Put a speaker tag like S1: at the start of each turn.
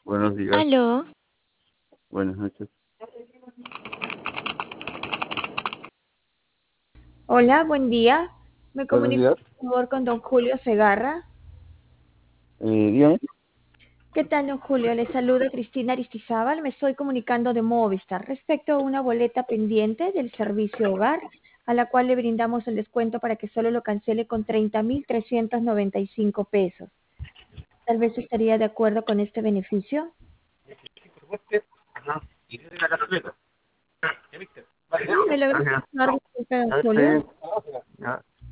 S1: Buenos días,
S2: Aló,
S1: buenas noches.
S3: Hola, buen día. Me
S1: Buenos
S3: comunico
S1: días,
S3: por favor con don Julio Segarra.
S1: dígame.
S3: ¿Qué tal, don Julio? Le saluda Cristina Aristizábal. Me estoy comunicando de Movistar respecto a una boleta pendiente del servicio hogar, a la cual le brindamos el descuento para que solo lo cancele con 30.395 pesos. Tal vez estaría de acuerdo con este beneficio.
S1: Ajá. ¿Y tiene la carpeta? ¿Ya viste? Vale,
S3: ¿Me logra
S1: gracias.
S3: confirmar, disculpe, don
S1: Ya está
S3: Julio?
S1: bien. Ya.